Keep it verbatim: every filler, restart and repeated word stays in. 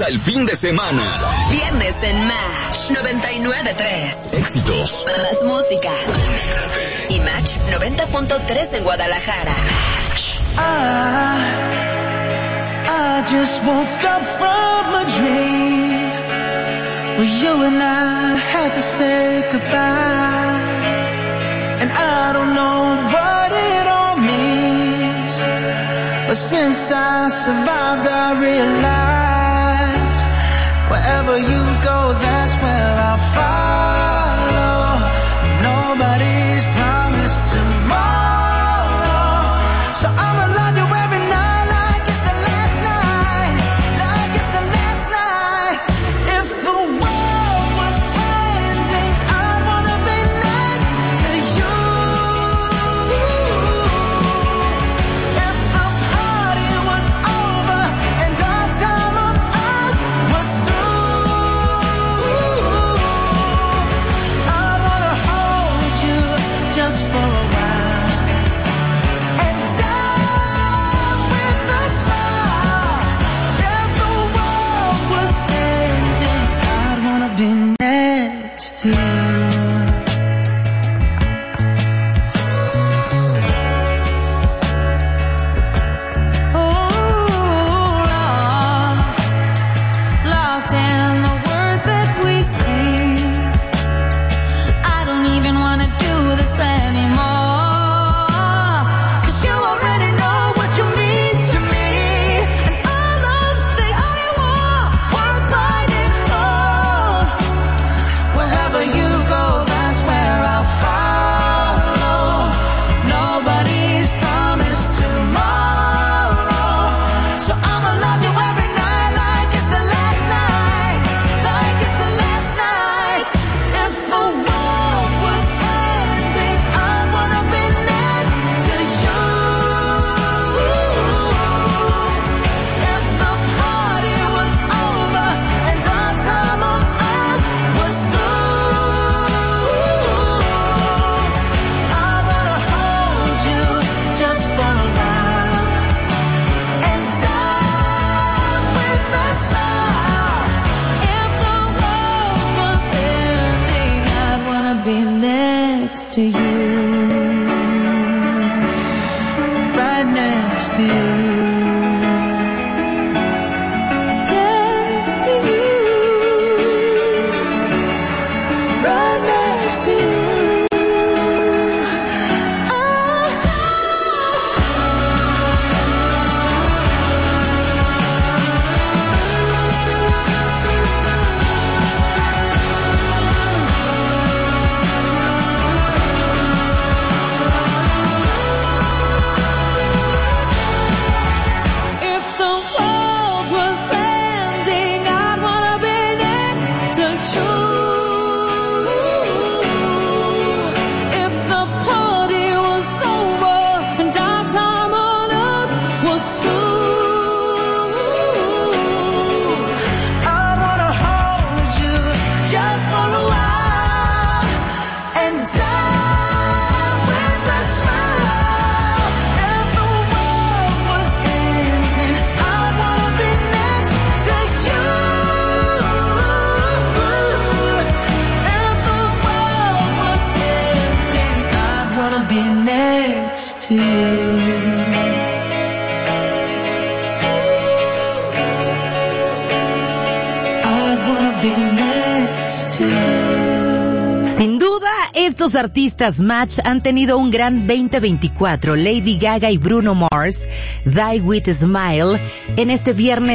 Comienza el fin de semana. Viernes en Match noventa y nueve punto tres. Éxitos. Más música. Y Match noventa punto tres en Guadalajara. I, I just woke up from a dream where you and I had to say goodbye. And I don't know what it all means, but since I survived I realized wherever you go, that's where I'll follow. Nobody's promised tomorrow, so I'ma love you every night like it's the last night, like it's the last night. If the world was ending, I'd wanna be next to you. If the party was over and our time on earth was through, I'd wanna hold you just for a while and die with a smile. If the world was ending, I'd wanna be next to you. Oh, lost, lost in the words that we sing. I don't even wanna do this anymore, 'cause you already know what you mean to me, and all of the only war worth fighting for. Wherever you go, that's where I'll follow. Nobody's promised tomorrow, so I'ma love you every night like it's the last night, like it's the last night. If the world was ending, I wanna be next to you. If the party was over and our time on earth was through, I wanna hold you just for a while and die with a smile. If the world was ending, I'd wanna be next to you, right next to you, next to you, right next to you. If the world was ending, I'd wanna be next to you. If the party was over and our time on earth was through, I'd wanna hold you just for a while and die with a smile. If the world was ending, I'd wanna be next to you. If the world was ending, I'd wanna be next to you. I'd wanna be next to you. Sin duda, estos artistas Match han tenido un gran veinte veinticuatro. Lady Gaga y Bruno Mars, Die With a Smile, en este viernes